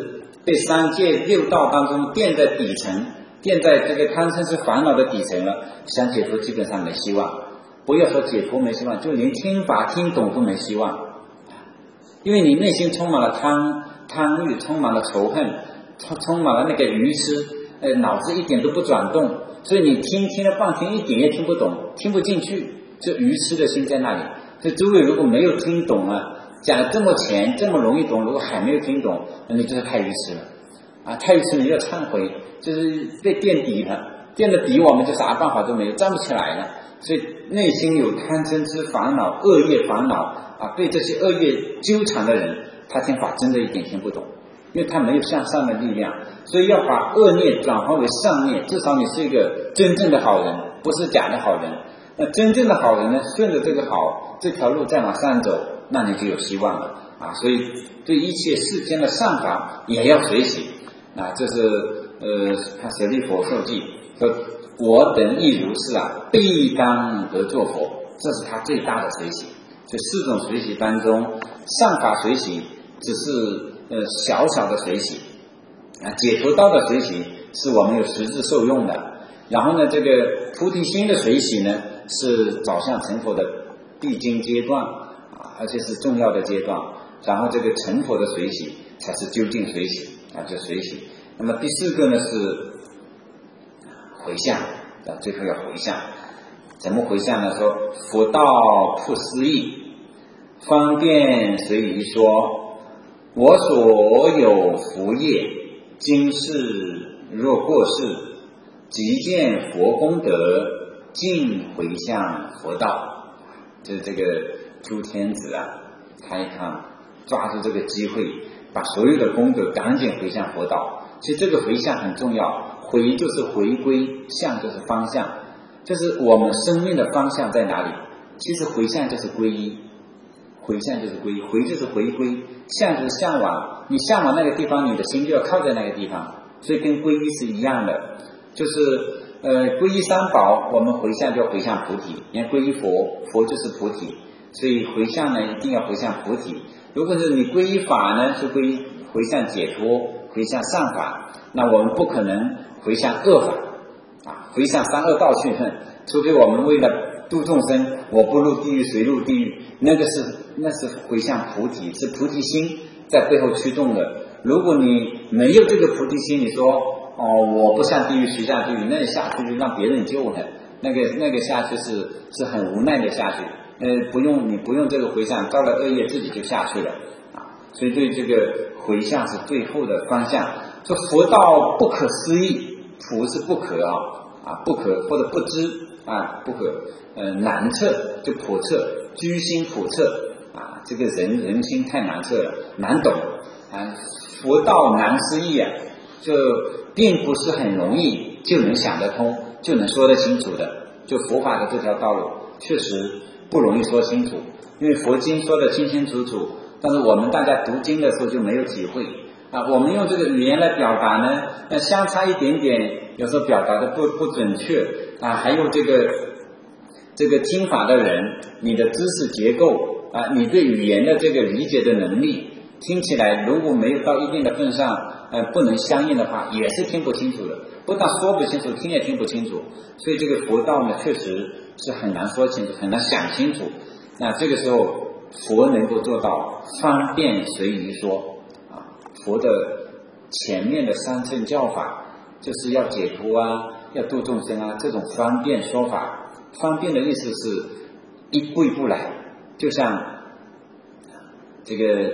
被三界六道当中垫在底层，垫在这个贪嗔痴烦恼的底层了，想解脱基本上没希望。不要说解脱没希望，就连听法听懂都没希望，因为你内心充满了贪欲，充满了仇恨，充满了那个愚痴，脑子一点都不转动，所以你听了半天一点也听不懂，听不进去，就愚痴的心在那里。所以诸位如果没有听懂啊，讲的这么浅这么容易懂，如果还没有听懂，那你就是太愚痴了啊！太愚痴你要忏悔，就是被垫底了，垫了底我们就啥办法都没有，站不起来了。所以内心有贪嗔痴烦恼、恶业烦恼啊，被这些恶业纠缠的人，他听法真的一点听不懂，因为他没有向上的力量。所以要把恶孽转化为善孽，至少你是一个真正的好人，不是假的好人。那真正的好人呢，顺着这个好这条路再往上走，那你就有希望了啊！所以对一切世间的善法也要随喜啊！这是他舍利佛受记说，我等亦如是啊，必当得作佛，这是他最大的随喜。这四种随喜当中，善法随喜只是小小的随喜啊，解脱道的随喜是我们有实质受用的。然后呢，这个菩提心的随喜呢，是走向成佛的必经阶段啊，而且是重要的阶段。然后这个成佛的随喜才是究竟随喜啊，就随喜。那么第四个呢是回向啊，最后要回向。怎么回向呢？说佛道不思议，方便随宜说，我所有福业，今世若过世，即见佛功德，尽回向佛道。就是这个诸天子啊，他一看抓住这个机会，把所有的功德赶紧回向佛道。其实这个回向很重要，回就是回归，向就是方向，就是我们生命的方向在哪里。其实回向就是皈依，回向就是皈依，回就是回归，向就是向往，你向往那个地方，你的心就要靠在那个地方，所以跟皈依是一样的。就是皈依三宝，我们回向就要回向菩提。你看皈依佛，佛就是菩提，所以回向呢一定要回向菩提。如果是你皈依法呢，是回向解脱，回向善法，那我们不可能回向恶法啊，回向三恶道去，除非我们为了度众生，我不入地狱谁入地狱，那是回向菩提，是菩提心在背后驱动的。如果你没有这个菩提心，你说我不下地狱谁下地狱，那下去就让别人救了，那个下去是很无奈的下去，你不用这个回向，造了恶业自己就下去了啊。所以对这个回向是最后的方向。说佛道不可思议，普是不可不可或者不知啊，不可难测，就叵测，居心叵测啊，这个人心太难测了，难懂啊。佛道难思议啊，就并不是很容易就能想得通，就能说得清楚的。就佛法的这条道路确实不容易说清楚，因为佛经说得清清楚楚，但是我们大家读经的时候就没有体会啊。我们用这个语言来表达呢，相差一点点，有时候表达的不准确啊。还有这个听法的人，你的知识结构啊，你对语言的这个理解的能力，听起来如果没有到一定的份上，不能相应的话，也是听不清楚的。不但说不清楚，听也听不清楚。所以这个佛道呢，确实是很难说清楚，很难想清楚。那这个时候，佛能够做到方便随宜说啊。佛的前面的三乘教法，就是要解脱啊，要度众生啊，这种方便说法。方便的意思是一步一步来，就像这个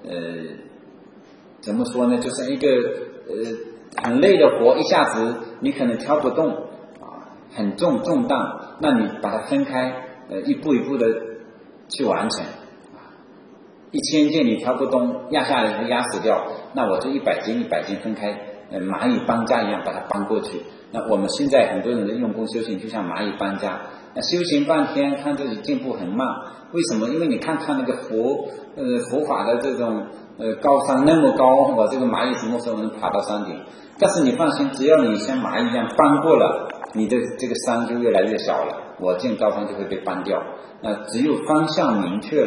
怎么说呢？就像一个很累的活，一下子你可能挑不动啊，很重担，那你把它分开，一步一步的去完成。1000件你挑不动，压下来就压死掉，那我就100斤分开，蚂蚁搬家一样把它搬过去。那我们现在很多人的用功修行就像蚂蚁搬家，修行半天看自己进步很慢，为什么？因为你看那个佛法的这种高山那么高，我这个蚂蚁什么时候能爬到山顶？但是你放心，只要你像蚂蚁一样搬过了，你的这个山就越来越小了，我见高山就会被搬掉。只有方向明确了，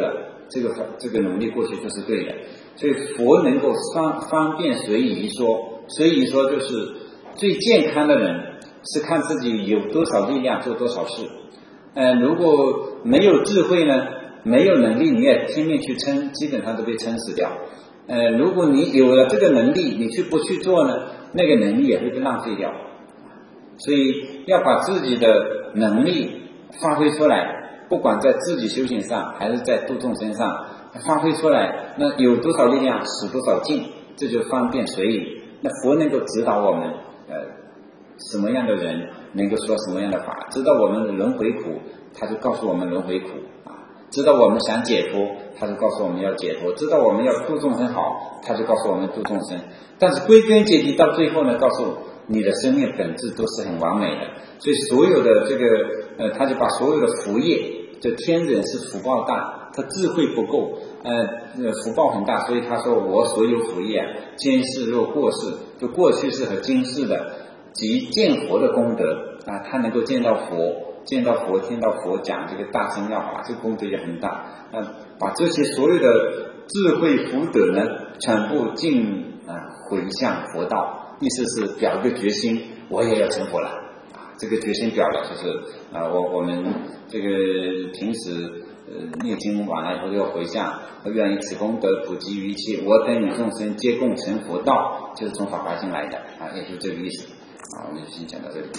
这个努力过去就是对的。所以佛能够方便随宜说，随宜说就是最健康的人是看自己有多少力量做多少事。如果没有智慧呢，没有能力，你也拼命去撑，基本上都被撑死掉。如果你有了这个能力，你不去做呢，那个能力也会被浪费掉。所以要把自己的能力发挥出来，不管在自己修行上还是在度众生上发挥出来，那有多少力量使多少劲，这就方便随意。那佛能够指导我们什么样的人能够说什么样的法，知道我们的轮回苦，他就告诉我们轮回苦知道我们想解脱，他就告诉我们要解脱，知道我们要度众生好，他就告诉我们度众生。但是归根结底到最后呢，告诉你的生命本质都是很完美的。所以所有的这个他就把所有的福业，就天人是福报大，他智慧不够，福报很大，所以他说我所有福业今世若过世，就过去世和今世的即见佛的功德他能够见到佛，听到佛讲这个大乘要法，这个功德也很大。把这些所有的智慧福德呢，全部尽回向佛道，意思是表一个决心，我也要成佛了这个决心表了，就是我们这个平时念经完了以后要回向，愿以此功德普及于一切，我等与众生皆共成佛道，就是从法华经来的也就是这个意思我们就先讲到这里。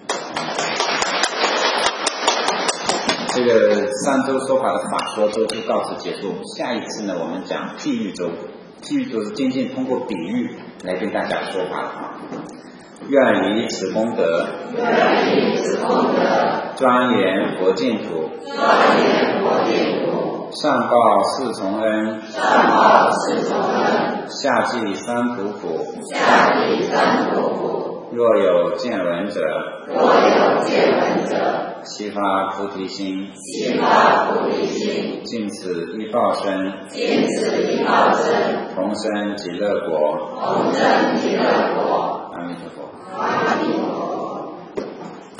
这个3周说法的法说都就到此结束。下一次呢，我们讲譬喻周。譬喻周是渐渐通过比喻来跟大家说法愿以此功德，庄严佛净土，上报四重恩，下济三途苦。若有见闻者，悉发菩提心，尽此一报身，同生极乐国。阿弥陀佛。